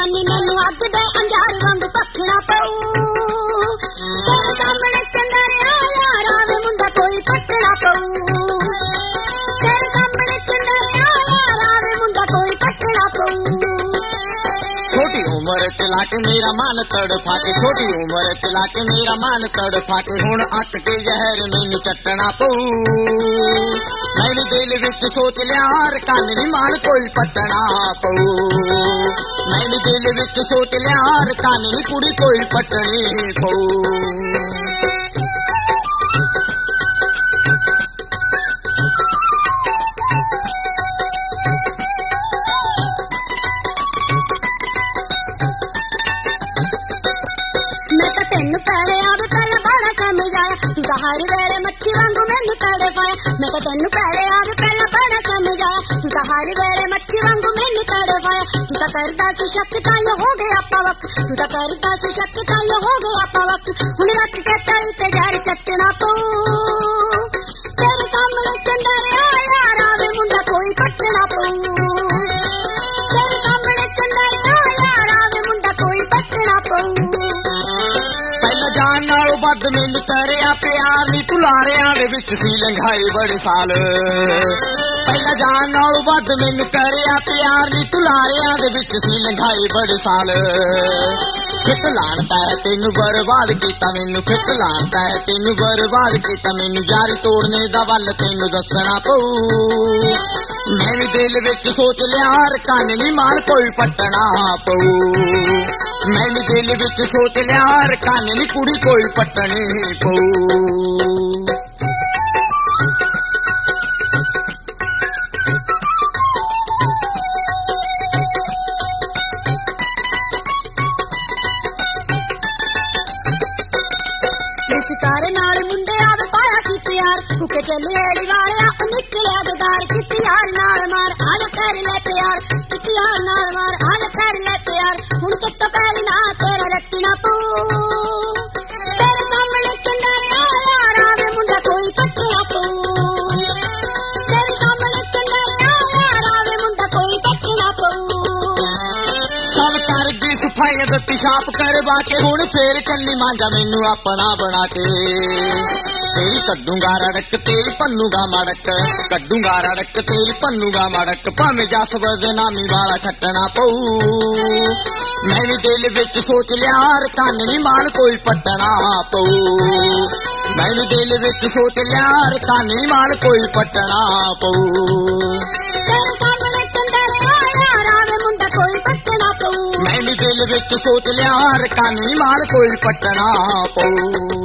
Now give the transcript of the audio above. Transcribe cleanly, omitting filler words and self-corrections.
ਜਾਨੀ ਮੈਨੂੰ ਅੱਗ ਦੇ ਅੰਜਾਰ ਵਾਂਗ ਪੱਖਣਾ ਪਊ ਤੇਰੇ ਸਾਹਮਣੇ ਚੰਦਰਿਆ ਯਾਰਾ ਵੇ ਮੁੰਡਾ ਕੋਈ ਪੱਟਣਾ ਪਊ ਤੇਰੇ ਸਾਹਮਣੇ ਚੰਦਰਿਆ ਯਾਰਾ ਵੇ ਮੁੰਡਾ ਕੋਈ ਪੱਟਣਾ ਪਊ छोटी उम्र चला के मेरा मन तड़फा के छोटी उम्र चला के मेरा मन तड़फा के हुण अक के जहर मैनू चटना पऊ मैं भी दिल विच सोच लिया हर कन नी मान कोई पटना पऊ मैं भी दिल विच सोच लिया हर कन नी कुड़ी कोई पटनी पऊ हर वेले मच्छी वांगू मैनू तड़े पाया मैं तो तेनू पैरे आवे पहला बड़ा समझ आया तू तो हर वेले मच्छी वांगू मैनू तड़े पाया तू तो करदा सी शक तां हो गया पवक तू तो करदा सी शक तां हो गया पवक हुण रख के तली ते जहर चटना पऊ तेरे सामने चंदरिया यारा वे मुंडा कोई पटना पऊ तेरे सामने चंदरिया यारा वे मुंडा कोई पटना पऊ पहला जान नालों बद मैनू तरिया प्यार नी तुलारियां दे विच सी लंघाई बड़े साल पहला जान नालों बद मैनू तरिया प्यार नी तुलारियां दे विच सी लंघाई बड़े साल फिट लानता है तेनू बर्बाद कीता मैनू फिट लानता है तेनू बर्बाद कीता मैनू यारी तोड़ने दा वल तेनू दसना पऊ मैं भी दिल विच सोच लिया हर कन नी मार कोई पटना पऊ मैं भी दिल विच सोच लिया हर कन नी कुड़ी कोई पटनी पऊ शिकार नाल मुंडे आवे पाया सी प्यार भुखे चले एड़ी वालिया निकलिया गदार किती यार नाल मार आल कर ले प्यार किती यार नाल मार आल कर ले प्यार हुण चित्त पैरी ना तेरा रट्टना पऊ तेरे सामने चंदरिया यारा वे मुंडा कोई पटना पऊ तेरे सामने चंदरिया यारा वे मुंडा कोई पटना पऊ सब कर दी सफाई दत्ती छाप करवा के हुण फेर चन्नी मांजा मैनू अपना बना के तेरी कड्डूंगा रड़क तेरी पन्नूगा मड़क कड्डूंगा रड़क तेरी पन्नूगा मड़क भावें जस बदनामी वाला खट्टना पऊ मैं भी दिल विच सोच लिया हर कन नी मान कोई पटना पऊ मैं भी दिल विच सोच लिया हर कन नी मान कोई पटना पऊ तेरे सामने चंदरिया यारा वे मुंडा कोई पटना पऊ मैं भी दिल विच सोच लिया हर कन नी मान कोई पटना पऊ